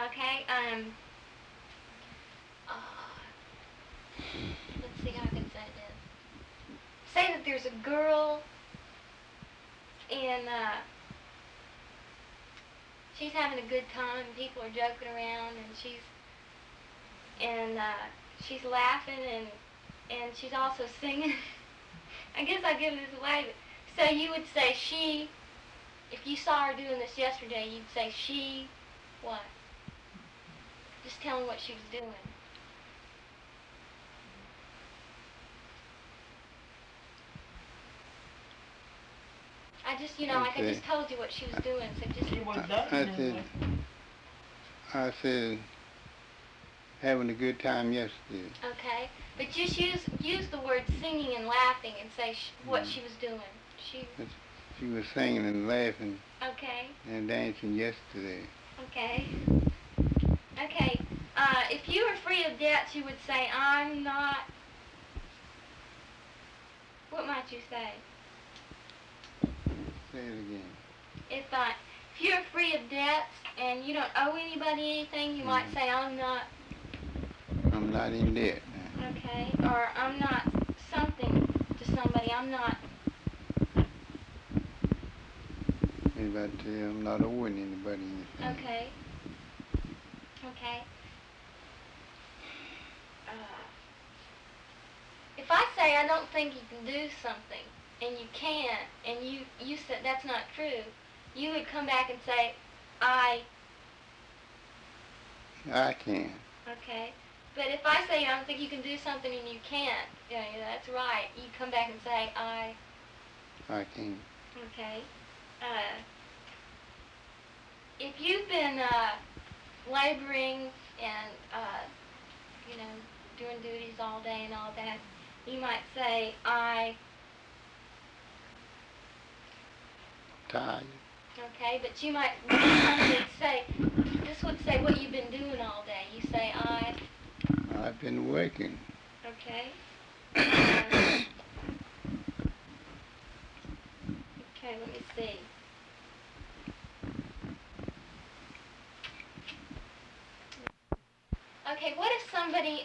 Okay. Uh, let's see how I can say this. Say that there's a girl and she's having a good time. People are joking around, and she's laughing, and she's also singing. I guess I'll give this away. So you would say she. If you saw her doing this yesterday, you'd say she. What? Just tell me what she was doing. I just, like I just told you what she was doing, so just... She was I said, having a good time yesterday. Okay, but just use the word singing and laughing and say what she was doing. She was singing and laughing. Okay. And dancing yesterday. Okay. Okay, if you were free of debts, you would say, I'm not... What might you say? Say it again. If you're free of debts and you don't owe anybody anything, you might say, I'm not in debt. Okay, or I'm not something to somebody, I'm not... Maybe I'd say I'm not owing anybody anything. Okay. Okay. If I say I don't think you can do something, and you can't, and you said that's not true, you would come back and say, I can. Okay. But if I say I don't think you can do something and you can't, that's right. You come back and say, I can. Okay. If you've been laboring and, doing duties all day and all that, you might say, Tired. Okay, but you might say, this would say what you've been doing all day. You say, I've been working. Okay. Okay, let me see. Okay, what if somebody,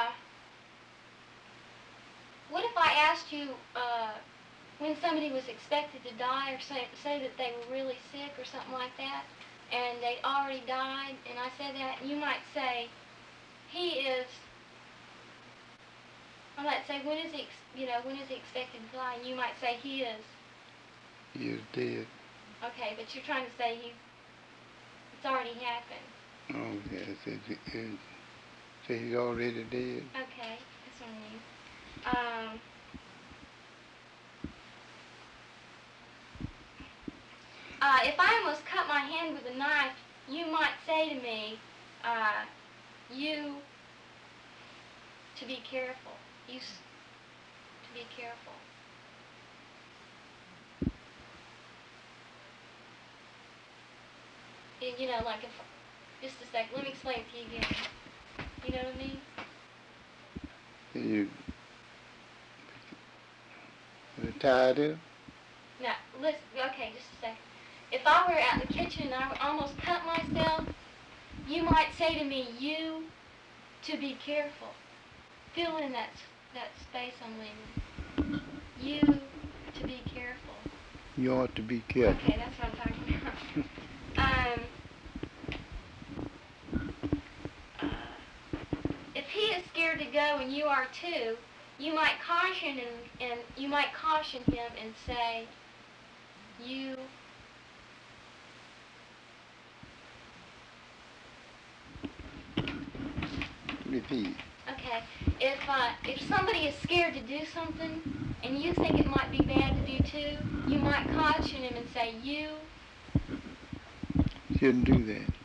what if I asked you, when somebody was expected to die, or say that they were really sick or something like that, and they'd already died, and I said that, you might say, I might say, when is he expected to die? And you might say, he is dead. Okay, but you're trying to say it's already happened. Oh, yes, say he's already dead. Okay, that's what I mean. If I almost cut my hand with a knife, you might say to me, to be careful. To be careful. Like if, just a sec, let me explain it to you again. You know what I mean? You tired of? No, listen, okay, just a second. If I were out in the kitchen and I almost cut myself, you might say to me, to be careful. Fill in that space I'm leaving. You to be careful. You ought to be careful. Okay, that's what I'm talking about. If he is scared to go and you are too, you might caution him and say, Repeat. Okay. If somebody is scared to do something and you think it might be bad to do too, you might caution him and say, you shouldn't do that.